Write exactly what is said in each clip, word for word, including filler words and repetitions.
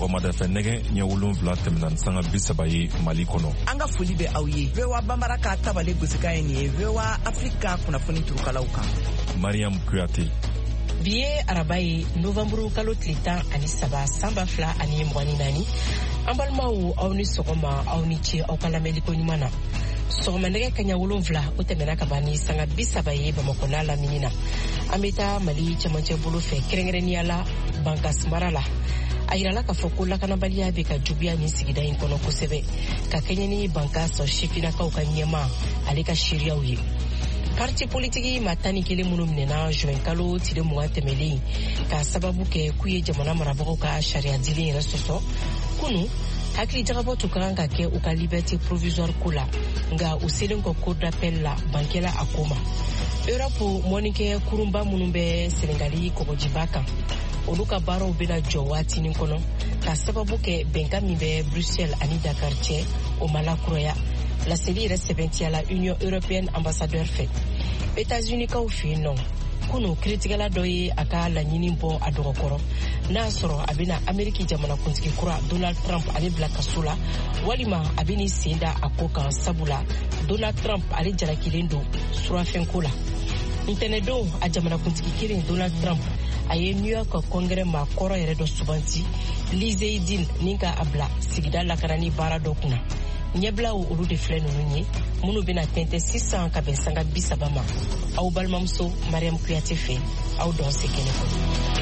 sɔgɔmada fɛ nɛgɛ ɲɛ wolonwula tɛmɛna sanga bi saba ye Mali kɔnɔ. An ka foli bɛ aw ye. V O A Bambara ka tabale gosika ye nin ye V O A Afrika kunnafoni turukalaw kan. Mariam Kuyate. Bi ye araba ye Novembre kalo tile tan ani saba san ba fila ani mugan ni naani. An balimaw aw ni sɔgɔma aw ni ce aw ka lamɛnliko ɲuman na. Sɔgɔma nɛgɛ kaɲa wolonwula o tɛmɛna ka ban ni sanga bi saba ye Bamakɔ n'a lamini na. An bɛ taa Mali cɛmancɛ bolo fɛ kɛrɛnkɛrɛnnenya la Bankas mara la. A yirala k'a fɔ ko lakanabaliya bɛ ka juguya nin sigida in kɔnɔ kosɛbɛ ka kɛɲɛ ni Bankas sifinnakaw ka ɲɛma ale ka seereyaw ye. Parti politiki maa tan ni kelen minnu minɛna juin kalo tile mugan tɛmɛlen k'a sababu kɛ k'u ye jamana marabagaw ka sariya dilen yɛrɛ sɔsɔ kunu hakili jagabɔ tun kan ka kɛ u ka liberté provisoire ko la nka u selen kɔ cour d'appel la bankɛla a ko ma. Europe mɔnikɛ kurunba minnu bɛ Senegali kɔgɔjiba kan olu ka baaraw bɛna jɔ waatinin kɔnɔ ka sababu kɛ bɛnkan min bɛ Bruxelles ani Dakar cɛ o ma lakuraya. Laseli yɛrɛ sɛbɛntiyala Union Européenne ambassadeur fɛ. États-Unis kaw fɛ yen nɔ kunu kiritigɛla dɔ ye a ka laɲini bɔ a dɔgɔkɔrɔ n'a sɔrɔ a bɛna Ameriki jamanakuntigi kura Donald Trump ale bila kaso la walima a bɛna sen da a ko kan sabula Donald Trump ale jalakilen don surafɛnko la. Ntɛnɛndon a jamanakuntigi kelen Donald Trump a ye New York Congrès maa kɔrɔ yɛrɛ dɔ subanti Lizeidine ni ka a bila sigida lakanani baara dɔ kunna. Ɲɛbilaw olu de filɛ ninnu ye minnu bɛna tɛntɛn sisan ka bɛn sanga bi saba ma. Aw balimamuso Mariam Kuyate fɛ aw dɔn se kɛnɛ kɔnɔ.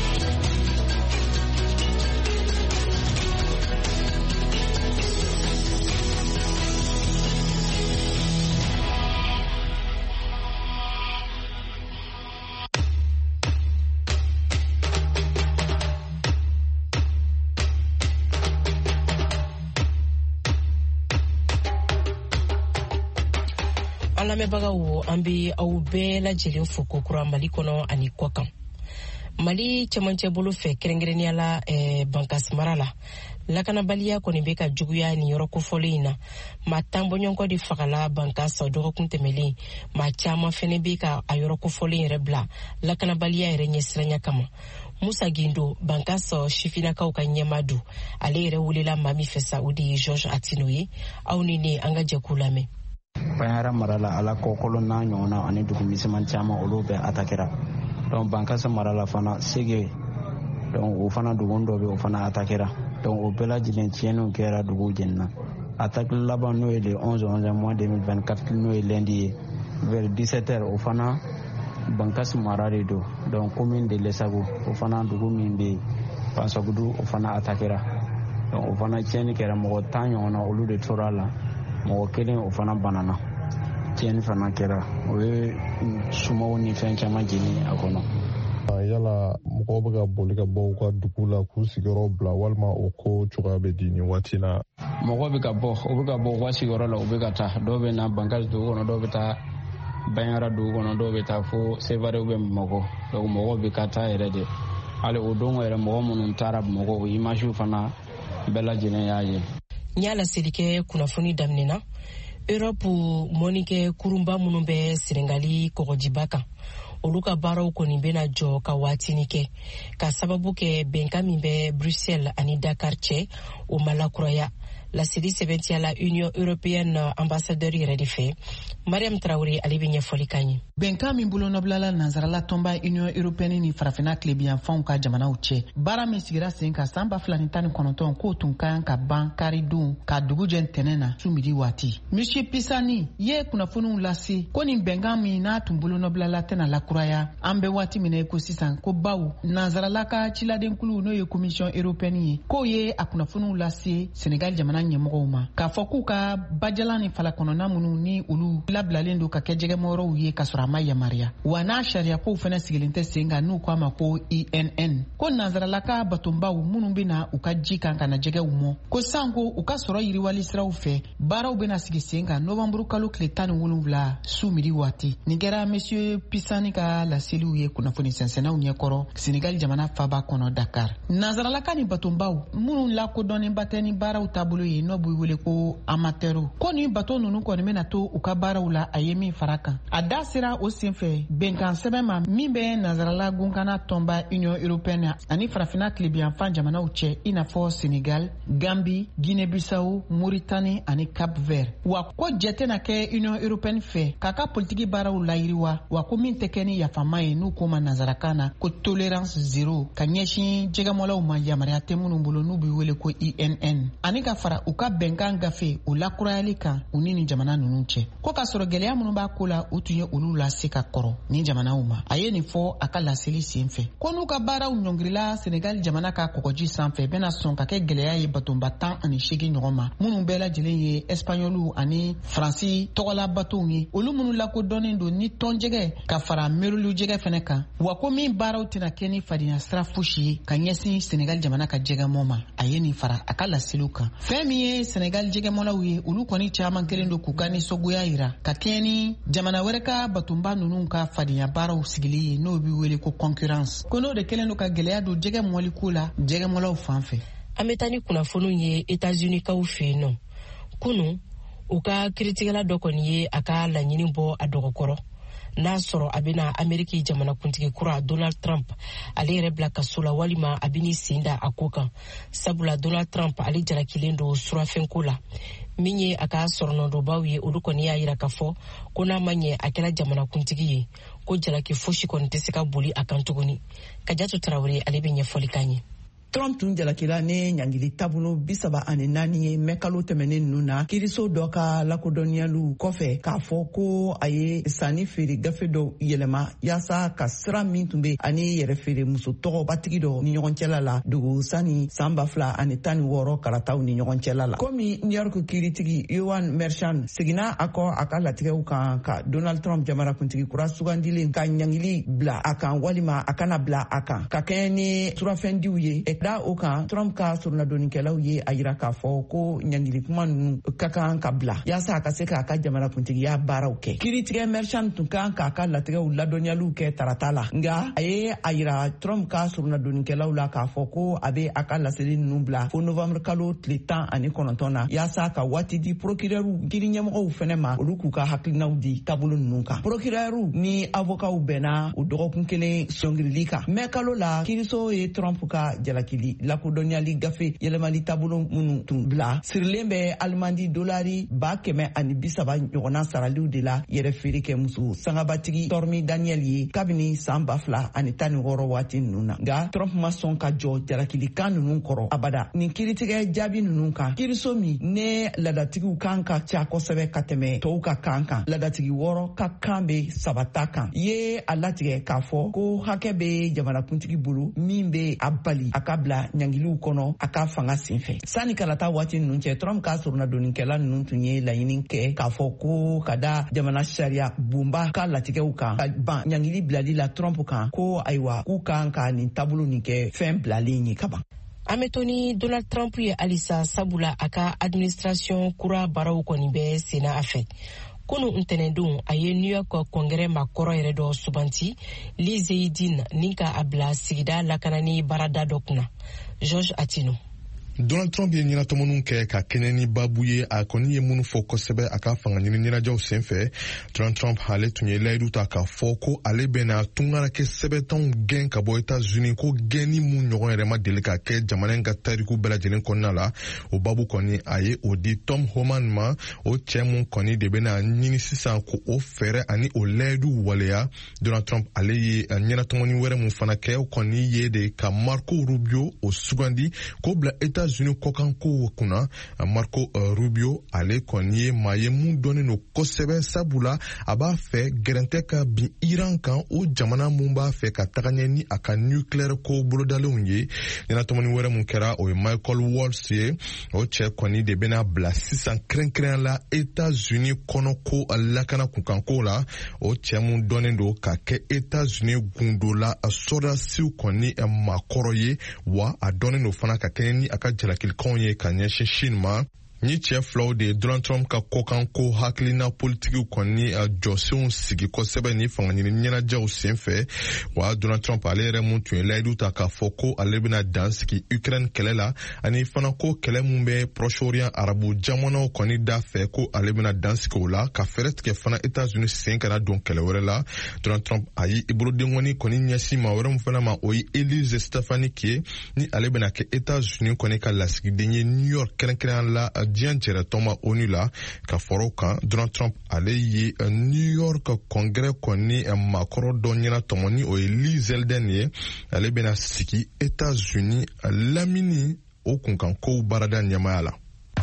Lamɛnbagaw an bɛ aw bɛɛ lajɛlen fo kokura Mali kɔnɔ ani kɔkan. Mali cɛmancɛ bolo fɛ kɛrɛnkɛrɛnnenya la eh, Bankas mara la lakanabaliya kɔni bɛ ka juguya nin yɔrɔ kofɔlen in na. Maa tan bɔɲɔgɔnkɔ de fagala Bankas dɔgɔkun tɛmɛlen maa caman fɛnɛ bɛ ka a yɔrɔ kofɔlen yɛrɛ bila lakanabaliya yɛrɛ ɲɛsiranya kama. Musa Gindo Bankas sifinnakaw ka ɲɛma don ale yɛrɛ welela maa min fɛ sa o de ye Georges Atino ye. Aw ni ne an ka jɛkulu lamɛn. Bayara marala ala kokolo na ɲɔgɔnna ani dugu misɛman caman olu bɛ atakera donc Bankas marala fana sege donc o fana dugu dɔ bɛ o fana atakera donc o bɛɛ lajɛlen tiɲɛniw kɛra dugu jɛnina attaque laban n'o ye le onze mois deux mille vingt-quatre n'o ye lundi ye vers dix-sept heures o fana Bankas mara de do donc commune de Lesago o fana dugu min bɛ Pansagudu o fana atakera donc o fana tiɲɛni kɛra mɔgɔ tan ɲɔgɔnna olu de tora la mɔgɔ kelen o fana banana tiɲɛni fana kɛra o ye sumaw ni fɛn caman jeni a kɔnɔ. Yala mɔgɔw bɛ ka boli ka bɔ u ka dugu la k'u sigiyɔrɔ bila walima o ko cogoya bɛ di nin waati na. Mɔgɔw bɛ ka bɔ u bɛ ka bɔ u ka sigiyɔrɔ la u bɛ ka taa dɔw bɛ na Bankas dugu kɔnɔ dɔw bɛ taa Banyara dugu kɔnɔ dɔw bɛ taa fo Sevare ou bien Bamakɔ donc mɔgɔw bɛ ka taa yɛrɛ de hali o don yɛrɛ mɔgɔ minnu taara Bamakɔ o image fana bɛɛ lajɛlen y'a ye. Nyala selikɛ kunnafoni daminɛna Europe mɔnikɛ kurunba minnu bɛ Senegali kɔgɔjiba kan olu ka baaraw kɔni bɛna jɔ ka waatini kɛ ka sababu kɛ bɛnkan min bɛ Bruxelles ani Dakar cɛ o ma lakuraya. Laseli sɛbɛntiyala Union Européenne ambassadeur yɛrɛ de fɛ Mariam Traoré ale bɛ ɲɛfɔli kan ye. Bɛnkan min bolonɔbilala nansarala tɔnba Union Européenne ni farafina tilebiyanfanw ka jamanaw cɛ baara min sigira sen ka san ba fila ni tan ni kɔnɔntɔn k'o tun ka kan ka ban karidon ka dugu jɛ ntɛnɛn na su midi waati. Monsieur Pisani ye kunnafoniw lase ko nin bɛnkan min n'a tun bolonɔbilala tɛna lakuraya an bɛ waati min na ko sisan ko baw nansarala ka ciladenkulu n'o ye Commission Européenne ye k'o ye a kunnafoniw lase Senegal jamana ɲɛmɔgɔw ma k'a fɔ k'u ka bajalan ni falakɔnɔna minnu ni olu labilalen don ka kɛ jɛgɛmɔrɔw ye ka sɔrɔ a ma yamaruya wa n'a sariya kow fana sigilen tɛ sen kan n'u k'a ma ko I N N ko nansaralaka batonbaw minnu bɛna u ka ji kan ka na jɛgɛw mɔ ko sanko u ka sɔrɔ yiriwali siraw fɛ baaraw bɛna sigi sen kan Novembre kalo tile tan ni wolonwula su midi waati nin kɛra Monsieur Pisani ka laseliw ye kunnafoni sɛnsɛnnaw ɲɛkɔrɔ Senegal jamana faba kɔnɔ Dakar. Nansaralaka ni batonbaw minnu lakodɔnnenba tɛ ni baaraw taabolo ye ye n'o b'u wele ko amateur ko ni bato nunu kɔni bɛna to u ka baaraw la a ye min fara kan a da sera o senfɛ bɛnkan sɛbɛn ma min bɛ nazarala gunkana tɔnba union européenne ani farafina tilebiyanfan jamanaw cɛ i n'a fɔ senegal gambi guinée-bissau mauritanie ani cap vert wa ko jɛ tɛna kɛ union européenne fɛ k'a ka politiki baaraw layiriwa wa ko min tɛ kɛ ni yafama ye n'u ko ma nazarakan na ko tolérance zéro ka ɲɛsin jɛgɛmɔlaw ma yamariya tɛ minnu bolo n'u bɛ wele ko I N N ani ka fara u ka bɛnkan gafe u lakurayali kan u ni nin jamana ninnu cɛ ko k'a sɔrɔ gwɛlɛya minnu b'a ko la u tun ye olu lase ka kɔrɔ ni jamanaw ma a ye nin fɔ a ka laseli sen fɛ ko n'u ka baaraw ɲɔngirila senegal jamana ka kɔgɔji sanfɛ bɛna sɔn ka kɛ gwɛlɛya ye batonba tan ani seegin ɲɔgɔn ma minnu bɛɛ lajɛlen ye espagnolu ani faransi tɔgɔla batow ye olu minnu lakodɔnnen don ni tɔnjɛgɛ ka fara merulu jɛgɛ fɛnɛ kan wa ko min baaraw tɛna kɛ ni fadenya sira fosi ye ka ɲɛsin senegal jamana ka jɛgɛmɔ ma a ye nin fara a ka laseliw kan fɛn min ye senegal jɛgɛmɔlaw ye olu kɔni caman kelen don k'u ka nisɔngoya yira ka kɛɲɛ ni jamana wɛrɛ ka batonba ninnu ka fadenya baaraw sigili ye n'o bɛ wele ko concurrence ko n'o de kelen don ka gwɛlɛya don jɛgɛ mɔliko la jɛgɛmɔlaw fan fɛ. An bɛ taa ni kunnafoniw ye États-Unis kaw fɛ yen nɔ kunun u ka kiritigɛla dɔ kɔni ye a ka laɲini bɔ a dɔgɔkɔrɔ n'a sɔrɔ a bɛna Ameriki jamanakuntigi kura Donald Trump ale yɛrɛ bila kaso la walima a bɛna sen da a ko kan sabula Donald Trump ale jalakilen don surafɛnko la min ye a ka sɔrɔnɔdɔbaw ye olu kɔni y'a yira k'a fɔ ko n'a ma ɲɛ a kɛra jamanakuntigi ye ko jalaki fosi kɔni tɛ se ka boli a kan tuguni Kajatu Tarawele ale bɛ ɲɛfɔli k'an ye. Trump tun jalakila ne ɲangili taabolo bisaba ani naani ye mɛ kalo tɛmɛnen ninnu na kiiriso dɔ ka lakodɔnniyalu kɔfɛ k'a fɔ ko a ye sanni feere gafe dɔ yɛlɛma yaasa ka sira min tun bɛ ani yɛrɛ feere muso tɔgɔbatigi dɔ ni ɲɔgɔn cɛla la dogo sani san ba fila ani tan ni wɔɔrɔ karataw ni ɲɔgɔn cɛla la komi New York kiiritigi Yohan Merchan seginna a kɔ a ka latigɛw kan ka Donald Trump jamanakuntigi kura sugandilen ka ɲangili bila a kan walima a kana bila a kan ka kɛɲɛ ni surafɛndiw ye da o kan Trump ka surunadonnikɛlaw ye a yira k'a fɔ ko ɲangili kuma ninnu ka kan ka bila yaasa a ka se k'a ka jamanakuntigiya baaraw kɛ kiiritigɛ Merchan tun kan k'a ka latigɛw ladɔnniyaliw kɛ tarata la nga a ye a yira Trump ka surunadonnikɛlaw la k'a fɔ ko a bɛ a ka laseli ninnu bila fo novembre kalo tile tan ani kɔnɔntɔn na yaasa ka waati di procurɛrw kiiri ɲɛmɔgɔw fɛnɛ ma olu k'u ka hakilinaw di taabolo ninnu kan procurɛrw ni avocatw bɛnna o dɔgɔkun kelen sɔngirili kan mɛ kalo la kiiriso ye Trump ka jalaki lakodɔnniyali gafe yɛlɛmali taabolo minnu tun bila sirilen bɛ alimandi dolari ba kɛmɛ ani bisaba ɲɔgɔnna saraliw de la yɛrɛ feere kɛ muso sangabatigi Stormy Daniel ye kabini san ba fila ani tan ni wɔɔrɔ waati ninnu na nka Trump ma sɔn ka jɔ jalakilikan ninnu kɔrɔ abada nin kiiritigɛ jaabi ninnu kan kiiriso min ne ladatigiw kan ka ca kosɛbɛ ka tɛmɛ tɔw ka kan kan ladatigi wɔɔrɔ ka kan bɛ sabata kan ye a latigɛ k'a fɔ ko hakɛ bɛ jamanakuntigi bolo min bɛ a bali a ka bila ɲangiliw kɔnɔ a ka fanga senfɛ sani kalata waati ninnu cɛ Trump ka surunadonnikɛla ninnu tun ye laɲini kɛ k'a fɔ ko ka da jamana sariya bonba ka latigɛw kan ka ban ɲangili bilali la Trump kan ko ayiwa k'u kan ka nin taabolo nin kɛ fɛn bilalen ye kaban. An bɛ to ni Donald Trump ye halisa sabula a ka administration kura baaraw kɔni bɛ senna a fɛ kunu ntɛnɛndon a ye New York kɔngɛrɛ ma kɔrɔ yɛrɛ dɔ subanti Lee Zeidin ni ka a bila sigida lakanani baarada dɔ kunna George Atino. Donald Trump ye ɲɛnatɔmɔniw kɛ ka kɛɲɛ ni baabu ye a kɔni ye minnu fɔ kosɛbɛ a ka fanga ɲini ɲɛnajɛw senfɛ Donald Trump ale tun ye layidu ta k'a fɔ ko ale bɛna tunkara kɛ sɛbɛntanw gɛn ka bɔ États-Unis ko gɛnni mun ɲɔgɔn yɛrɛ ma deli ka kɛ jamana in ka tariku bɛɛ lajɛlen kɔnɔna la o baabu kɔni a ye o di Tom Homan ma o cɛ mun kɔni de bɛna ɲini sisan ko o fɛɛrɛ ani o layidu waleya Donald Trump ale ye ɲɛnatɔmɔni wɛrɛ mun fana kɛ o kɔni ye de ka Marco Rubio o sugandi k'o bila États États-Unis kɔkan ko kunna Marco uh, Rubio ale kɔni ye maa ye mun dɔnnen no kosɛbɛ sabula a b'a fɛ gɛrɛntɛ ka bin Iran kan o jamana mun b'a fɛ ka taga ɲɛ ni a ka nucléaire ko bolodalenw ye ɲɛnatɔmɔni wɛrɛ mun kɛra o ye Michael Waltz ye o cɛ kɔni de bɛna bila sisan kɛrɛnkɛrɛn la États-Unis kɔnɔ ko lakana kunkan ko la o cɛ mun dɔnnen do ka kɛ États-Unis gundo la sɔdasiw kɔni makɔrɔ ye wa a dɔnnen do fana ka kɛɲɛ ni a ka jalakilikanw ye ka ɲɛsin Chine ma ni cɛ filaw de Donald Trump ka kɔkan ko hakilina politikiw kɔni jɔsenw sigi kosɛbɛ ni fanga ɲini ɲɛnajɛw senfɛ wa Donald Trump ale yɛrɛ mun tun ye layidu ta k'a fɔ ko ale bɛna dan sigi Ukraine kɛlɛ la ani fana ko kɛlɛ mun bɛ Proche-Orient arabu jamanaw kɔni da fɛ ko ale bɛna dan sigi o la ka fɛrɛ tigɛ fana États-Unis sen kana don kɛlɛ wɛrɛ la. Donald Trump a y'i bolodengɔni kɔni ɲɛsin maa wɛrɛ mun fana ma o ye Elise Stefanik ye ni ale bɛna kɛ États-Unis kɔni ka lasigiden ye New York kɛrɛnkɛrɛnya la diɲɛ jɛrɛtɔ ma ONU la ka fɔrɔ kan. Donald Trump ale ye New York congrès kɔni maakɔrɔ dɔ ɲɛna tɔmɔ ni o ye Lee Zeldin ye ale bɛna sigi États-Unis lamini o kunkan kow baarada ɲɛmaya la.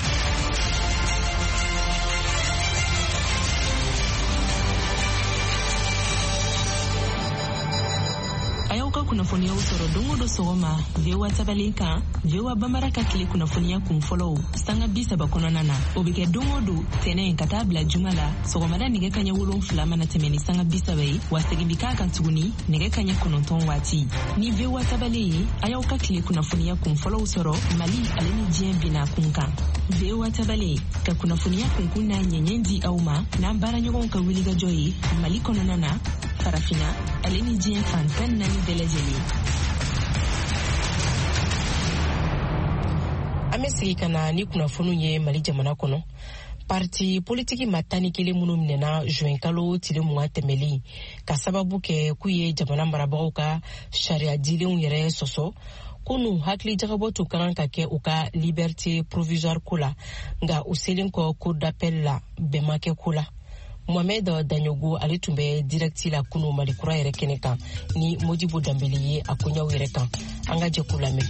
Ayauka kunafonia usoro dongo do sogoma vewa tabaleka vewa bambara ka kile kunafonia kumfollow sanga bisa bakonana na obike dongo do tene katabla jumala sogoma da nige kanya wulon flama na temeni sanga bisa bai wasegibika kan tuguni nige kanya kunonton wati ni vewa tabale ayauka kile kunafonia kumfollow usoro mali aleni jien bina kunka vewa tabale ka kunafonia kunkuna nyenyendi auma na bara nyogon ka wiliga joyi mali kononana farafina aleni jien fantan nani delejeli. Amesiki kana ni kunafonu ye Mali jamana kono. Parti politiki matani kele munu minena juin kalo tile mwa temeli. Ka sababu ke kuye jamana marabao ka sharia dile unyere soso. Kunu hakli jagabotu karanka ke uka liberté provisoire kula. Nga uselin ko cour d'appel la bemake kula. Mohamed Danyogo alitumbe directi la kunu malikura yere keneka ni Modibo Dambeli ye akonya yere kan anga je kulame.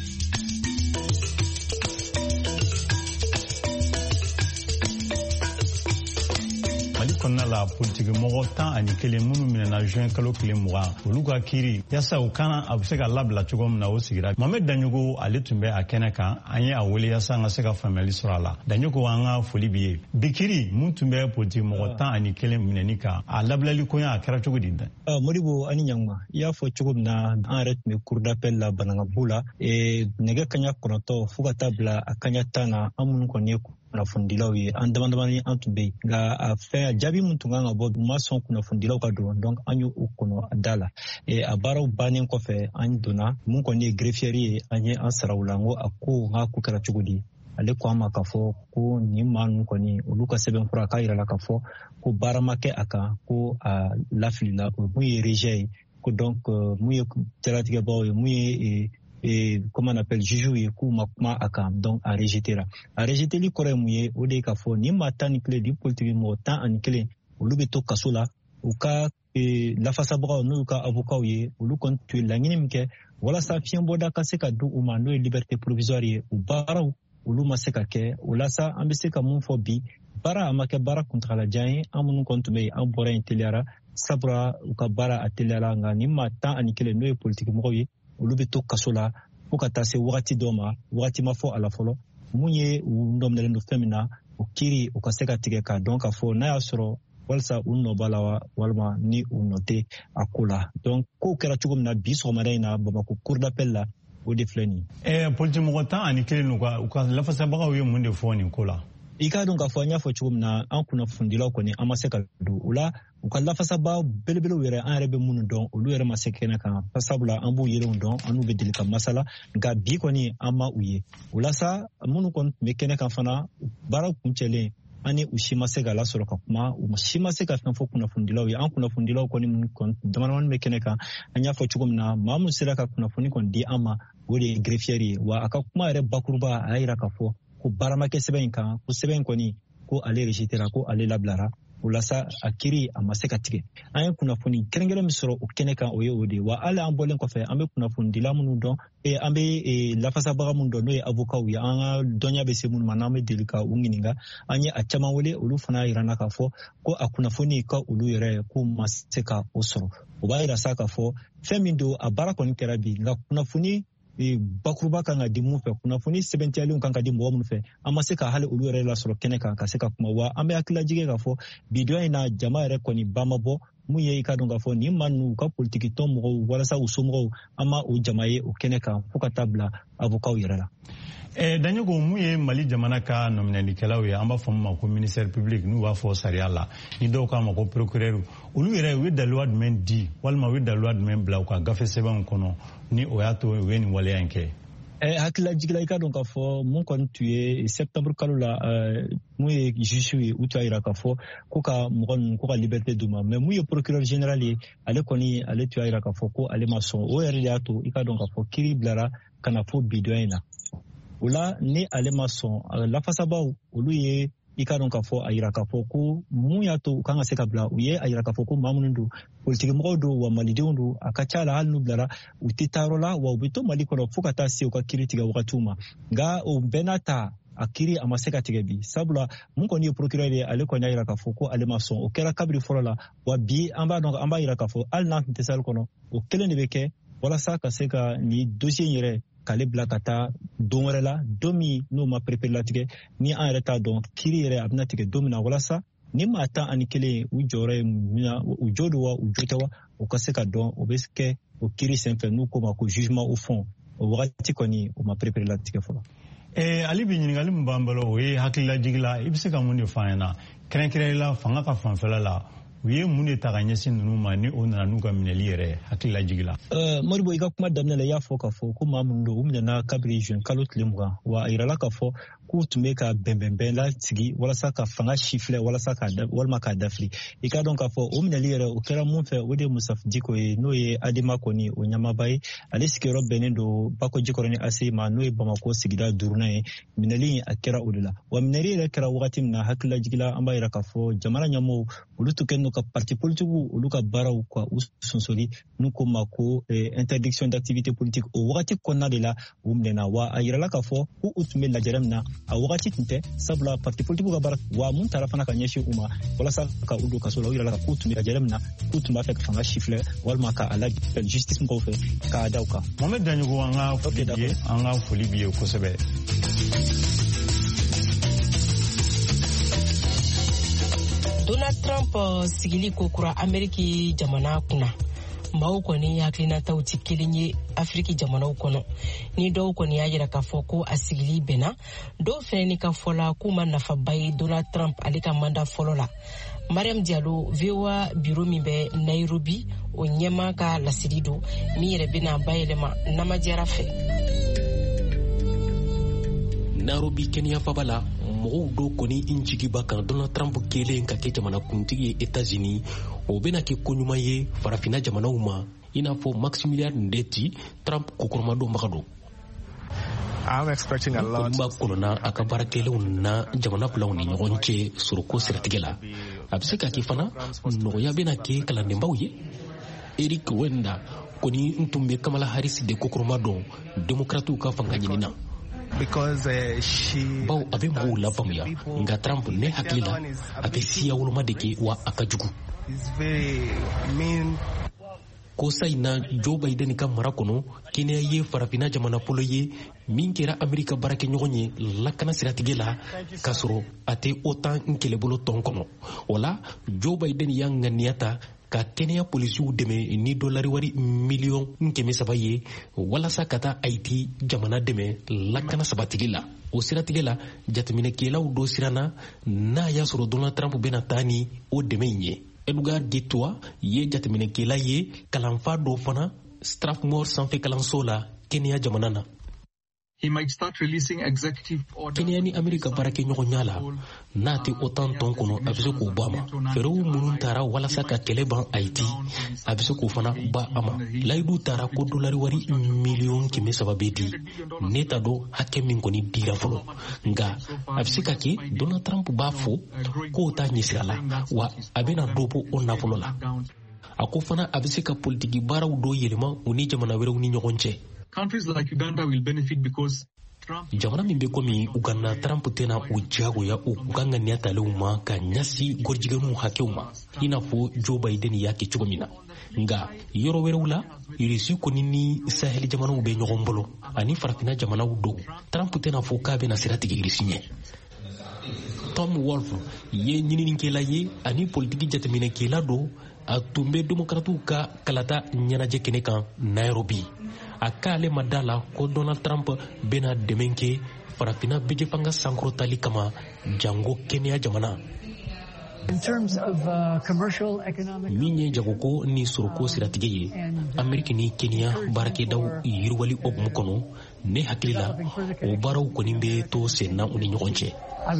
Mali kɔnɔna la politiki mɔgɔ tan ani kelen minnu minɛna juin kalo kile mugan olu ka kiiri yasa u kana a bɛ se ka labila cogo min na o sigira. Mohamed Danyogo ale tun bɛ a kɛnɛ kan an ye a wele yasa an ka se ka faamuyali sɔrɔ a la. Danyogo an ka foli b'i ye. Bi kiiri mun tun bɛ politiki mɔgɔ tan ani kelen minɛni kan a labilali koɲa a kɛra cogo di? Modibo ani ɲanguma i y'a fɔ cogo min na an yɛrɛ tun bɛ cour d'appel la Banangabu la nɛgɛ kaɲa kɔnɔntɔn fo ka taa bila a kaɲa tan na an minnu kɔni ye kunnafonidilaw ye an damadamani an tun bɛ yen nka a fɛn jaabi min tun kan ka bɔ u ma sɔn kunnafonidilaw ka don donc an y'o kɔnɔ a da la a baaraw bannen kɔfɛ an donna mun kɔni ye greffier ye an ye an sara o la n ko a ko n ka ko kɛra cogo di ale ko an ma k'a fɔ ko nin maa ninnu kɔni olu ka sɛbɛnfura k'a yira la k'a fɔ ko baara ma kɛ a kan ko a lafilila o mun ye rejet ye ko donc mun ye jaratigɛbaw ye mun ye et comment on appelle juge ye k'u ma kuma a kan donc a rejetera a rejeteli kɔrɔ ye mun ye o de ye k'a fɔ ni maa tan ni kelen ni politiki mɔgɔ tan ani kelen olu bɛ to kaso la u ka lafasabagaw n'u ka avocaw ye olu kɔni tun ye laɲini min kɛ walasa fiɲɛbɔda ka se ka di u ma n'o ye liberté provisoire ye u baaraw olu ma se ka kɛ o la sa an bɛ se ka mun fɔ bi baara a ma kɛ baara kuntagalajan ye an minnu kɔni tun bɛ yen an bɔra yen teliyara sabula u ka baara a teliyara nka ni maa tan ani kelen n'o ye politiki mɔgɔw ye olu bɛ to kaso la fo ka taa se wagati dɔ ma wagati ma fɔ a la fɔlɔ mun ye u nɔminɛlen don fɛn min na o kiiri u ka se ka tigɛ k'a dɔn k'a fɔ n'a y'a sɔrɔ walasa u nɔ b'a la wa walima ni u nɔ tɛ a ko la donc kow kɛra cogo min na bi sɔgɔmada in na Bamakɔ cour d'appel la o de filɛ nin ye. ɛɛ politiki mɔgɔ tan ani kelen u ka u ka lafasabagaw ye mun de fɔ nin ko la. I k'a dɔn k'a fɔ an y'a fɔ cogo min na an kunnafonidilaw kɔni an ma se ka don o la u ka lafasaba belebelew yɛrɛ an yɛrɛ bɛ minnu dɔn olu yɛrɛ ma se kɛnɛ kan sabula an b'u yelenw dɔn an n'u bɛ deli ka masala nka bi kɔni an ma u ye o la sa minnu kɔni tun bɛ kɛnɛ kan fana baara kuncɛlen an ni u si ma se ka lasɔrɔ ka kuma u si ma se ka fɛn fɔ kunnafonidilaw ye an kunnafonidilaw kɔni damadamani bɛ kɛnɛ kan an y'a fɔ cogo min na maa min sera ka kunnafoni kɔni di an ma o de ye greffier ye wa a ka kuma yɛrɛ bakuruba a y'a yira k'a fɔ ko baaramakɛ sɛbɛn in kan ko sɛbɛn in kɔni ko ale rejetera ko ale labilara o la sa a kiiri a ma se ka tigɛ an ye kunnafoni kɛrɛnkɛrɛn min sɔrɔ o kɛnɛ kan o ye o de ye wa hali an bɔlen kɔfɛ an bɛ kunnafonidila minnu dɔn an bɛ lafasabaga minnu dɔn n'o ye avocaw ye an ka dɔnniya bɛ se minnu ma n'an bɛ deli ka u ɲininka an ye a caman wele olu fana y'a yirana k'a fɔ ko a kunnafoni ka olu yɛrɛ k'u ma se ka o sɔrɔ o b'a yira sa k'a fɔ fɛn min don a baara kɔni kɛra bi nka kunnafoni bakuruba kan ka di mun fɛ kunnafoni sɛbɛntiyalenw kan ka di mɔgɔ minnu fɛ an ma se ka hali olu yɛrɛ lasɔrɔ kɛnɛ kan ka se ka kuma wa an bɛ hakililajigin k'a fɔ bi dɔn in na jama yɛrɛ kɔni ba ma bɔ mun ye i ka dɔn k'a fɔ nin ma n'u ka politiki tɔn mɔgɔw walasa u somɔgɔw an ma o jama ye o kɛnɛ kan fo ka taa bila avocaw yɛrɛ la. Eh, Danyogo mun ye Mali jamana ka nominalikɛlaw ye an b'a fɔ ma ko ministère public n'u b'a fɔ sariya la ni dɔw k'a ma ko procureur olu yɛrɛ u ye daliluwa jumɛn di walima u ye daliluwa jumɛn bila u ka gafe sɛbɛnw kɔnɔ ni o y'a to u ye nin waleya in kɛ. Eh, hakila jigila i ka dɔn k'a fɔ mun kɔni tun ye septembre kalo la uh, mun ye juge ye u tun y'a jira k'a fɔ ko ka mɔgɔ ninnu ko ka liberté d'u ma mais mun ye procureur général ye ale kɔni ale tun y'a jira k'a fɔ ko ale ma sɔn o yɛrɛ de y'a to i ka dɔn k'a fɔ kiiri bilara ka na fɔ bi dɔn in na. O la ni ale ma sɔn lafasabaw olu ye i ka dɔn k'a fɔ a jira k'a fɔ ko mun y'a to u kan ka se ka bila u ye a jira k'a fɔ ko maa minnu don politiki mɔgɔw don wa malidenw don a ka ca la hali n'u bilara u tɛ taa yɔrɔ la wa u bɛ to Mali kɔnɔ fo ka taa se u ka kiiri tigɛ wagatiw ma nka o bɛɛ n'a ta a kiiri a ma se ka tigɛ bi sabula mun kɔni ye procureur ye ale kɔni y'a jira k'a fɔ ko ale ma sɔn o kɛra kabiri fɔlɔ la wa bi an b'a dɔn an b'a jira k'a fɔ hali n'an tun tɛ salle kɔnɔ o kelen de bɛ kɛ walasa ka se ka nin dossier in yɛrɛ k'ale bila ka taa don wɛrɛ la don min n'o ma perepere latigɛ ni an yɛrɛ t'a dɔn kiiri yɛrɛ a bɛna tigɛ don min na walasa ni maa tan ani kelen u jɔyɔrɔ ye mun na u jo don wa u jo tɛ wa o ka se ka dɔn o bɛ kɛ o kiiri senfɛ n'u ko ma ko jugement au fond o wagati kɔni o ma perepere latigɛ fɔlɔ. Eh, ali bi ɲininkali min b'an bolo o ye hakililajigila i bɛ se ka mun de fɔ an ɲɛna kɛrɛnkɛrɛnnenya fanga ka fanfɛla la u ye mun de ta ka ɲɛsin ninnu ma ni o nana n'u ka minɛli yɛrɛ hakililajigila. Uh, Moribo i ka kuma daminɛ la i y'a fɔ k'a fɔ ko maa minnu don u minɛna kabiri juin kalo tile mugan wa a yirala k'a fɔ k'u tun bɛ ka bɛnbɛnbɛn la sigi walasa ka fanga sifilɛ walasa ka walima k'a dafili i ka dɔn k'a fɔ o minɛli yɛrɛ o kɛra mun fɛ o de ye Musafu Diko ye n'o ye Adema kɔni o ɲamaba ye ale sigiyɔrɔ bɛnnen don Bako Jikɔrɔ ni A C ma n'o ye Bamako sigida duurunan ye minɛli in a kɛra o de la wa minɛli yɛrɛ kɛra wagati min na hakililajigila an b'a jira k'a fɔ jamana ɲɛmɔgɔw olu tun kɛlen don ka parti politigiw olu ka baaraw ka u sonsori n'u ko ma ko eh, interdiction d'activité politique o wagati kɔnɔna de la u minɛna wa a yirala k'a fɔ ko u tun bɛ lajɛrɛ min na a wagati tun tɛ sabula parti politigiw ka baara wa mun taara fana ka ɲɛsin u ma walasa ka u don kaso la u yirala k'u tun bɛ lajɛrɛ min na k'u tun b'a fɛ ka fanga sifilɛ walima ka a lajɛ justice mɔgɔw fɛ k'a da u kan. Mohamed Danyogo an ka foli b'i ye an ka foli b'i ye kosɛbɛ. Donald Trump sigili ko kura Ameriki jamana kunna maaw kɔni hakilinataw tɛ kelen ye Afiriki jamanaw kɔnɔ ni dɔw kɔni y'a jira k'a fɔ ko a sigili bɛnna dɔw fɛnɛ ni ka fɔla k'u ma nafaba ye Donald Trump ale ka manda fɔlɔ la. Mariam Diallo V O A bureau min bɛ Nairobi o ɲɛma ka lasiri don min yɛrɛ bɛna bayɛlɛma namajara fɛ. Nairobi Kenya faba la mɔgɔw dɔw kɔni injigiba kan Donald Trump kelen ka kɛ jamana kuntigi ye États-Unis o bɛna kɛ ko ɲuman ye farafina jamanaw ma i n'a fɔ Maximilian Ndeti Trump kokoroma dɔnbaga don. I'm expecting a lot. Ba kɔnɔna a ka baarakɛlaw na jamana filaw ni ɲɔgɔn cɛ soroko siratigɛ la a bɛ se ka kɛ fana nɔgɔya bɛna kɛ kalandenbaw ye. Eric Wenda kɔni n tun bɛ Kamala Harris de kokoroma dɔn démocrates ka fanga ɲini na. Because uh, she baw a bɛ mɔgɔw lafaamuya nka Trump ne hakili la a bɛ siya woloma de kɛ wa a ka jugu. Kosa in na Joe Biden ka mara kɔnɔ Kenya ye farafina jamana fɔlɔ ye min kɛra Amerika baarakɛɲɔgɔn ye lakana siratigɛ la k'a sɔrɔ a tɛ OTAN kɛlɛbolo tɔn kɔnɔ. O la Joe Biden y'a ŋaniya ta ka Kenya polisiw dɛmɛ ni dolari wari miliyɔn kɛmɛ saba ye walasa ka taa Haiti jamana dɛmɛ lakana sabatigi la. O siratigɛ la jateminɛkɛlaw dɔ siranna n'a y'a sɔrɔ Donald Trump bɛna taa ni o dɛmɛ in ye. Edgar Getoa ye jateminɛkɛla ye kalanfa dɔ fana Strathmore sanfɛ kalanso la Kenya jamana na. He might start releasing executive orders. Kenya ni Amerika baarakɛɲɔgɔnya la n'a tɛ OTAN tɔn kɔnɔ a bɛ se k'o bɔ a ma. Fɛɛrɛw minnu taara walasa ka kɛlɛ ban Haiti a bɛ se k'o fana ba a ma. Layidu taara ko dolari wari miliyɔn kɛmɛ saba bɛ di. Ne t'a dɔn hakɛ min kɔni dira fɔlɔ. Nka a bɛ se ka kɛ Donald Trump b'a fɔ k'o t'a ɲɛsira la wa a bɛna dɔ bɔ o nafolo la. A ko fana a bɛ se ka politiki baaraw dɔ yɛlɛma u ni jamana wɛrɛw ni ɲɔgɔn cɛ. Countries like Uganda will benefit because jamana min bɛ komi Uganda Trump tɛna u jagoya u ka ŋaniya talew ma ka ɲasi gɔrijigɛnuw hakɛw ma i n'a fɔ Joe Biden y'a kɛ cogo min na. Nka yɔrɔ wɛrɛw la Irisi kɔni ni Sahel jamanaw bɛ ɲɔgɔn bolo ani farafina jamanaw don Trump tɛna fɔ k'a bɛna sira tigɛ Irisi ɲɛ. Tom Wolf ye ɲininikɛla ye ani politiki jateminɛkɛla don a tun bɛ demokratiw ka kalata ɲɛnajɛ kɛnɛ kan Nairobi. A k'ale ma da la ko Donald Trump bɛna dɛmɛ kɛ farafina bɛjɛfanga sankɔrɔtali kama jango Kenya jamana. Min ye jagoko ni soroko siratigɛ ye Ameriki ni Kenya baarakɛdaw yiriwali hokumu kɔnɔ, ne hakili la o baaraw kɔni bɛ to sen na u ni ɲɔgɔn cɛ.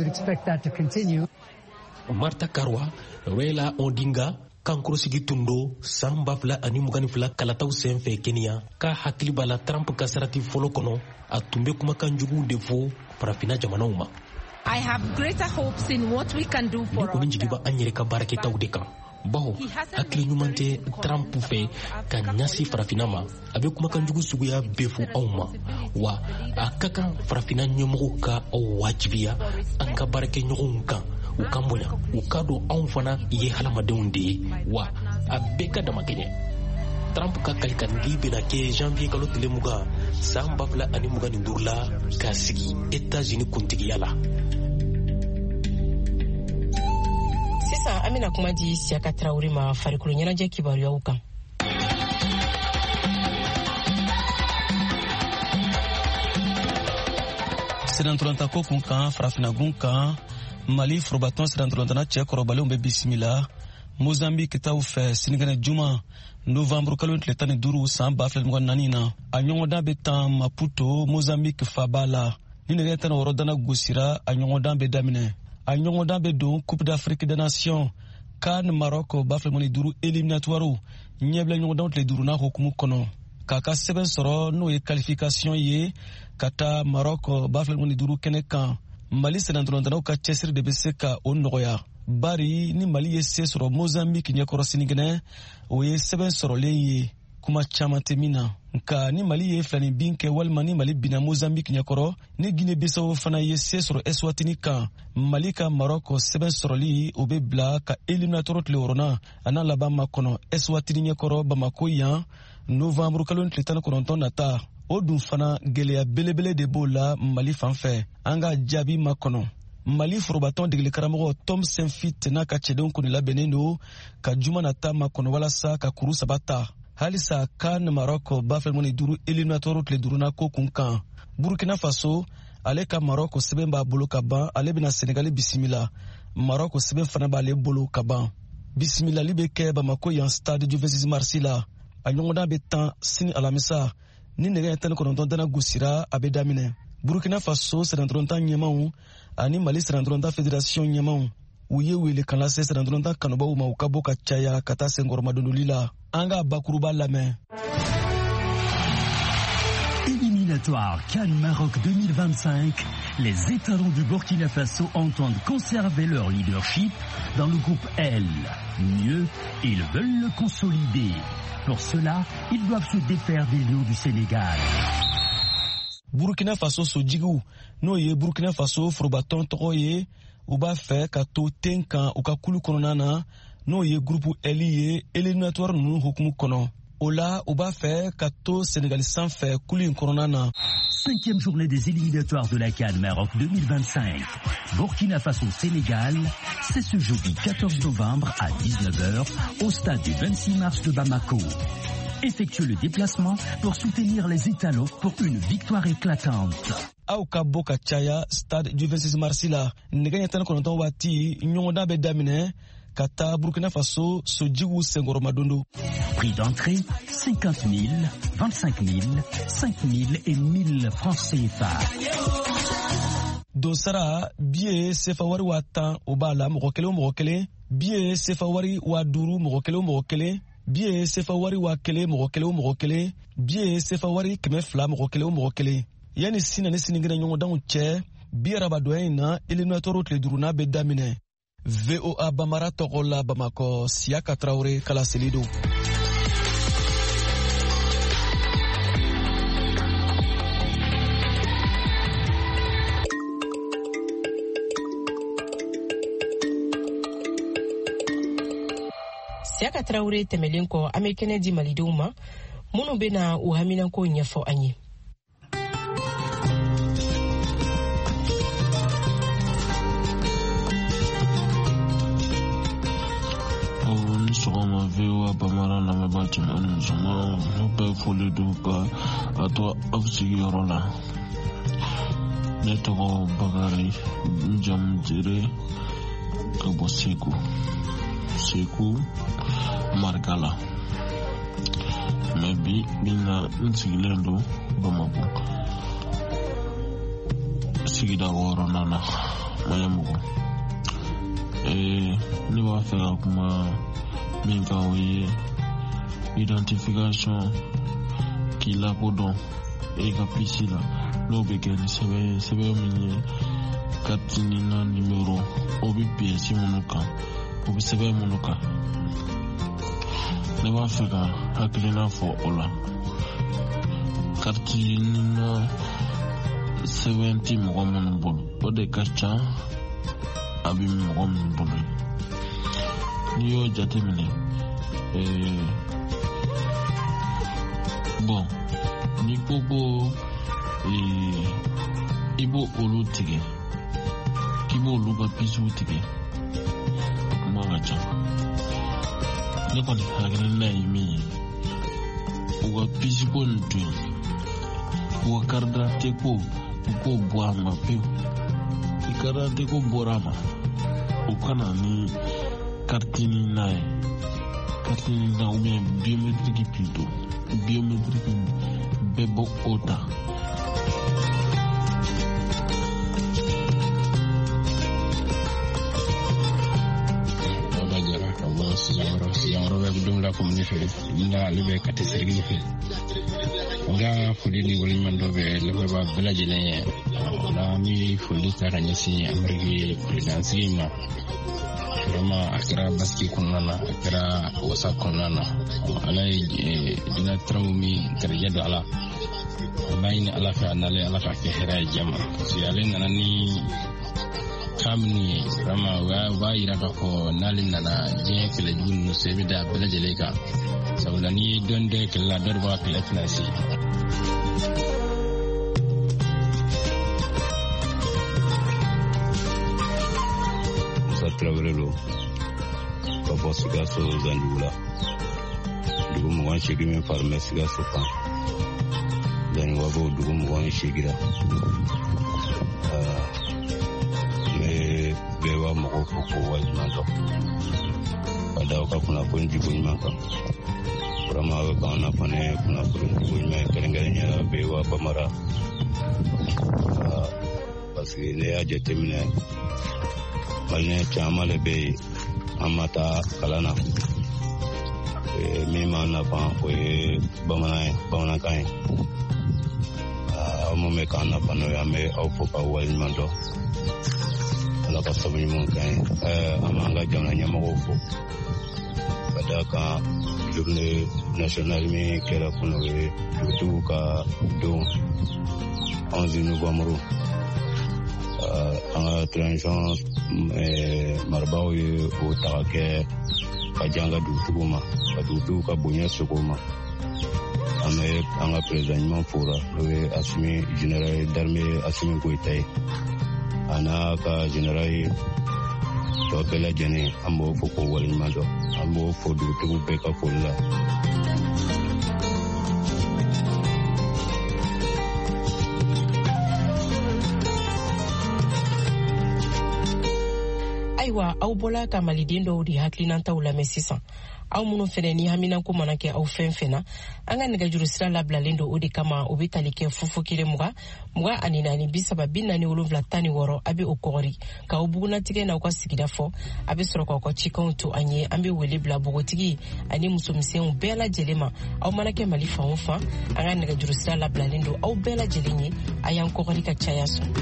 Martha Karua, Raila Odinga, Kankorosigi Tundo, san ba fila ani mugan ni fila kalataw senfɛ Kenya ka hakili b'a la Trump ka sarati fɔlɔ kɔnɔ a tun bɛ kumakan juguw de fɔ farafina jamanaw ma. I have greater hopes in what we can do for ne kɔni jigi b'a an yɛrɛ ka baarakɛtaw de kan. Bawo hakili ɲuman tɛ Trump fɛ ka ɲasi farafina ma, a bɛ kumakan jugu suguya bɛɛ fɔ anw ma, wa a ka kan farafina ɲɛmɔgɔw ka aw wajibiya an ka baarakɛɲɔgɔnw kan u kan bonya u ka don anw fana ye hadamadenw de ye, wa a bɛɛ ka dama kɛɲɛ. Trump ka kalikanili bɛna kɛ janvier kalo tile mugan san ba fila ani mugan ni duuru la ka sigi États-Unis kuntigiya la. Sisan an bɛna kuma di Siaka Traoré ma farikolo ɲɛnajɛ kibaruyaw kan. Sirantolanta ko kun kan farafinagun kan Mali forobatɔn sirantolantana cɛ kɔrɔbalenw bɛ bisimila Mozambique taw fɛ sinigɛnɛ juma novembre kalo tile tan ni duuru san ba fila ni mugan ni naani na a ɲɔgɔndan bɛ tan Maputo Mozambique faba la ni nɛgɛ tan ni wɔɔrɔ dana gosira a ɲɔgɔndan bɛ daminɛ. A ɲɔgɔndan bɛ don Coupe d'Afrique des Nations CAN Maroc ba fila ni duuru éliminatoire ɲɛbila ɲɔgɔndanw tile duurunan hukumu kɔnɔ k'a ka sɛbɛn sɔrɔ n'o ye qualification ye ka taa Maroc ba fila ni duuru kɛnɛ kan. Mali sɛnɛntolantanaw ka cɛsiri de bɛ se ka o nɔgɔya. Bari ni Mali ye se sɔrɔ Mozambique ɲɛkɔrɔ sinigɛnɛ o ye sɛbɛn sɔrɔlen ye kuma caman tɛ min na. Nka ni Mali ye filanin bin kɛ walima ni Mali binna Mozambique ɲɛkɔrɔ ni Guinée Bissau fana ye se sɔrɔ Eswatini kan, Mali ka Maroc sɛbɛn sɔrɔli o bɛ bila ka éliminatoire tile wɔɔrɔnan a n'a laban ma kɔnɔ Eswatini ɲɛkɔrɔ Bamako yan novembre kalo tile tan ni kɔnɔntɔn nata. O dun fana gɛlɛya belebele de b'o la Mali fan fɛ. An ka jaabi ma kɔnɔ. Mali forobatɔn degeli karamɔgɔ Tom Saint-Fit n'a ka cɛdenw kɔni labɛnnen don ka juma nata ma kɔnɔ walasa ka kuru saba ta. Halisa CAN Maroc ba fila ni duuru éliminatoire tile duurunan ko kun kan. Burkina Faso ale ka Maroc sɛbɛn b'a bolo ka ban, ale bɛna Senegali bisimila. Maroc sɛbɛn fana b'ale bolo ka ban. Bisimilali bɛ kɛ Bamako yan stade Juventus Marsi la. A ɲɔgɔndan bɛ tan sini alamisa ni nɛgɛ tan ni kɔnɔntɔn dana gosira a bɛ daminɛ. Burkina Faso sɛnɛntolontan ɲɛmaw ani Mali sɛnɛntolontan fédération ɲɛmaw u ye wele kan lase sɛnɛntolontan kanubaw ma u ka bɔ ka caya ka taa senkɔrɔma dondoli la. An ka bakuruba lamɛn. Éliminatoire CAN Maroc deux mille vingt-cinq, les étalons du Burkina Faso entendent conserver leur leadership dans le groupe L. Mieux, ils veulent le consolider. Pour cela, ils doivent se défaire des lions du Sénégal. Burkina Faso sojigu n'o ye Burkina Faso forobatɔn tɔgɔ ye u b'a fɛ ka to ten kan u ka kulu kɔnɔna na n'o ye groupe L ye éliminatoire ninnu hukumu kɔnɔ. O la u b'a fɛ ka to Sénégal sanfɛ kulu in kɔnɔna na. Cinquième journée des éliminatoires de la CAN Maroc deux mille vingt-cinq. Burkina Faso-Sénégal, c'est ce jeudi quatorze novembre à dix-neuf heures au stade du vingt-six mars de Bamako. Effectue le déplacement pour soutenir les étalons pour une victoire éclatante. Aw ka bɔ ka caya stade du vingt-six mars la nɛgɛ ɲɛ tan ni kɔnɔntɔn waati ɲɔgɔndan bɛ daminɛ ka taa Burkina Faso sojigu senkɔrɔma dondo. Prix d'entrée cinquante mille, vingt-cinq mille, cinq mille et mille francs C F A. Dosara biye sefa wari wa tan o b'a la mɔgɔ kelen o mɔgɔ kelen, biye sefa wari wa duuru mɔgɔ kelen o mɔgɔ kelen, biye sefa wari wa kelen mɔgɔ kelen o mɔgɔ kelen, biye sefa wari kɛmɛ fila mɔgɔ kelen o mɔgɔ kelen. Yani sini ni sinigɛnɛ ɲɔgɔndanw cɛ bi arabadonya in na éliminatoire tile duurunan bɛ daminɛ. V O A Bamara tɔgɔ la Bamakɔ, Siaka Traoré kalaseli don. Siaka Traoré tɛmɛlen kɔ an bɛ kɛnɛ di malidenw ma minnu bɛna u haminako ɲɛfɔ an ye. Sɔgɔma V lamɛnbaa cɛman ni musoman n'u bɛɛ foli don ka a to aw sigiyɔrɔ la. Ne tɔgɔ Bakari Njamu Jere ka bɔ Segu Segu Marikala. Mais bi bina n sigilen don Bamako sigida wɔɔrɔnan na Maɲɛmɔgɔ. Ne b'a fɛ ka kuma min kan o ye identification k'i lakodɔn e ka pisi la n'o bɛ kɛ ni sɛbɛn sɛbɛn min ye carte na numéro o bɛ pièce minnu kan o bɛ sɛbɛn minnu kan. Ne b'a fɛ ka hakilina fɔ o la. Carte na sɛbɛn tɛ mɔgɔ minnu bolo o de ka ca a bɛ mɔgɔ minnu bolo. N'i y'o jateminɛ ɛɛ bon n'i ko ko ɛɛ i b'o olu tigɛ k'i b'olu ka pisiw tigɛ kuma ka ca. Ne kɔni hakilina ye min ye u ka pisi ko nin to yen u ka carte d'identité ko u k'o bɔ a ma pewu. Ni carte d'identité ko bɔra a ma u kana ni carte ni na ye carte ni na ou bien biométrique plutôt biométrique bɛɛ bɔ o ta. Siyangɔrɔ bɛ dum la komini fɛ na ale bɛ kati serigi fɛ nga foli ni waliɲuman dɔ bɛ lamɛnbaa bɛɛ lajɛlen ye. La mi foli ta ka ɲɛsin Ameriki présidansigi ma vraiment a kɛra basiki kɔnɔna na a kɛra wasa kɔnɔna na ala ye Donald Trump min garijɛ don a la an b'a ɲini ala fɛ a n'ale ala ka kɛ hɛrɛ ye diɲɛ ma parce que ale nana ni kan minnu ye vraiment u b'a yira k'a fɔ n'ale nana diɲɛ kɛlɛjugu ninnu se bɛ da bɛɛ lajɛlen kan sabula n'i ye dɔɔni dɛ kɛlɛ la dɔ de b'a kɛlɛ finance. Musa Traoré lo ka bɔ Sikaso Zandugu la dugu mugan seegin min faralen bɛ Sikaso kan Zandugu b'o dugu mugan seegin la. Bɛɛ b'a mɔgɔw fo k'o waleɲuman dɔn ka da aw ka kunnafoni diko ɲuman kan. Vraiment aw bɛ k'an na fana kunnafoni diko ɲuman kɛrɛnkɛrɛnnenya bɛɛ b'a Bamara parce que ne y'a jateminɛ maliyɛn caman de bɛ yen an ma taa kalan na min m'an nafa o ye bamanan ye bamanankan ye. Aw mun bɛ k'an nafa n'o ye an bɛ aw fo k'aw waleɲuman dɔn. Ala ka sabu ɲuman k'an ye an b'an ka jamana ɲɛmɔgɔw fo ka d'a kan journée nationale min kɛra kunun o ye dugutigiw ka don onze novembre an ka transition marabaaw ye o ta ka kɛ ka di an ka dugutigiw ma ka dugutigiw ka bonya sogo ma. An bɛ an ka président ɲuman fora n'o ye Asimi général d'armée Asimi Goyita ye a n'a ka général tɔ bɛɛ lajɛlen an b'o fo k'o waleɲuman dɔn. An b'o fo dugutigiw bɛɛ ka foli la. Ayiwa aw bɔla ka maliden dɔw de hakilinantaw lamɛn sisan. Aw minnu fɛnɛ ni haminako mana kɛ aw fɛn fɛn na an ka nɛgɛjuru sira labilalen don o de kama o bɛ tali kɛ fufu kelen mugan mugan ani naani bi saba bi naani wolonwula tan ni wɔɔrɔ a bɛ o kɔgɔri k'aw bugunatigɛ n'aw ka sigida fɔ a bɛ sɔrɔ k'aw ka cikanw to an ye an bɛ wele bila bogotigi ani musomisɛnw bɛɛ lajɛlen ma aw mana kɛ Mali fan o fan an ka nɛgɛjuru sira labilalen don aw bɛɛ lajɛlen ye a y'an kɔgɔri ka caya sɔn.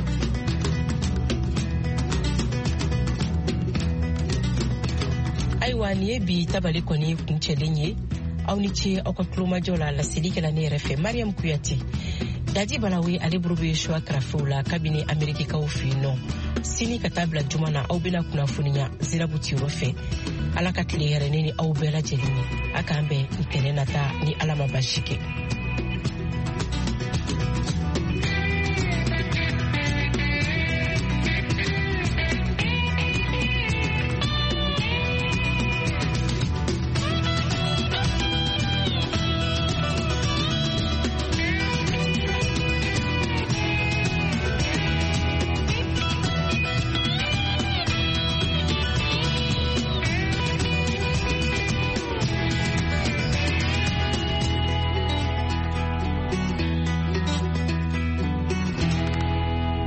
Ayiwa nin ye bi tabali kɔni kuncɛlen ye aw ni ce aw ka kulomajɔw la laseli kɛla ne yɛrɛ fɛ Mariam Kuyate Daji Balawi ale buru bɛ choix karafew la kabini Amerikikaw fɛ yen nɔ sini ka taa bila juma na aw bɛna kunnafoniya Zirabu Tiyoro fɛ Ala ka tile hɛrɛ ne ni aw bɛɛ lajɛlen ye a k'an bɛn ntɛnɛn nata ni Ala ma baasi kɛ.